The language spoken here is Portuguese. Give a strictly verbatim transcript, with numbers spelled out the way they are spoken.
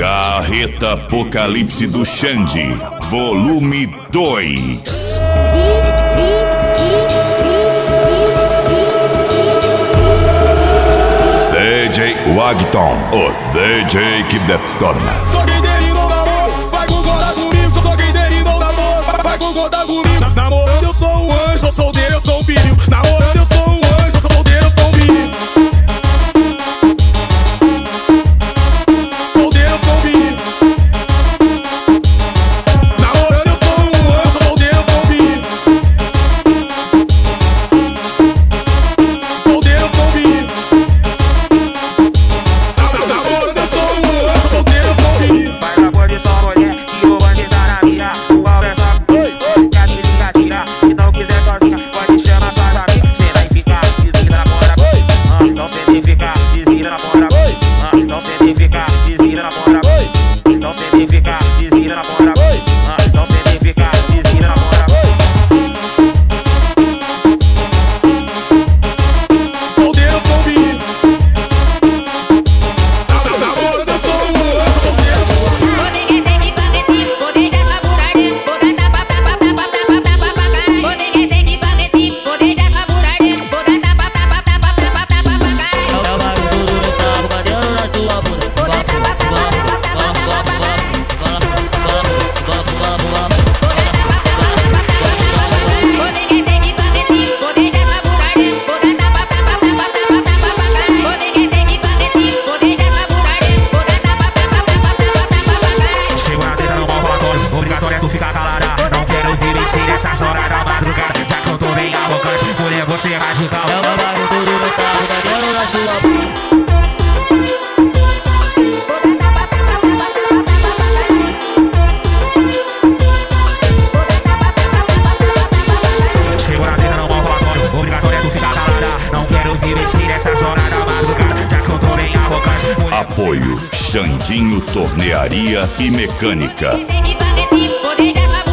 Carreta Apocalipse do Xande, volume dois. D J Wagton, o D J que detona. Sou quem derivou o amor, vai concordar comigo. Sou quem derivou o amor, vai concordar comigo. Namorando eu sou um anjo, solteiro eu sou um perigo. Namorando eu sou um anjo, solteiro eu sou um perigo. Solteiro eu sou um perigo. Namorando eu sou um anjo, solteiro eu sou um perigo. Solteiro eu sou um perigo. Namorando eu sou um anjo, solteiro eu sou um perigo. Faz a posição, mulher, que o bandido tá na minha. O pau é só que a tirica tira. Se não quiser sozinha, pode chamar suas amigas. Cê vai ficar desvira na porta. Ah, então cê tem que ficar desvira na porta. Ah, então cê tem que ficar desvira na porta. Então cê tem que ficar desvira na porta. Ah, então cê tem que ficar desvira na porta. Solteiro eu sou um perigo. Namorando eu sou um anjo, solteiro eu sou um perigo. Você quer ser que só recibo, vou deixar sua bunda dentro. Vou dar tapa, tapa, tapa, tapa, tapa, pra caralho. Você quer ser que só recibo, vou deixar sua bunda dentro. Vou dar tapa, tapa, tapa, tapa, tapa, pra caralho. É o barulho do carro batendo na tua bunda. Vou dar tapa, tapa, tapa, tapa, tapa, pra caralho. Vou dar tapa, tapa, tapa, tapa, tapa, pra caralho. Você quer ser que só recibo, vou deixar sua bunda dentro. Vou dar tapa, tapa, tapa, tapa, tapa, pra caralho. Você quer ser que só recibo, vou deixar sua bunda dentro. Vou dar tapa, tapa, tapa, tapa, tapa, pra caralho. Segura a teta no mal falatório, obrigatório é tu ficar calada. Não quero ouvir besteira nessas horas da madrugada. Já que eu tô bem arrogante, mulher, você é radical. É o barulho do carro batendo na tua bunda. Segura a teta no mal falatório, obrigatório é tu ficar calada. Não quero ouvir besteira nessas horas da madrugada. Já que eu tô bem arrogante, mulher. Apoio Xandinho Tornearia e Mecânica. Você quer ser que só recibo, vou deixar sua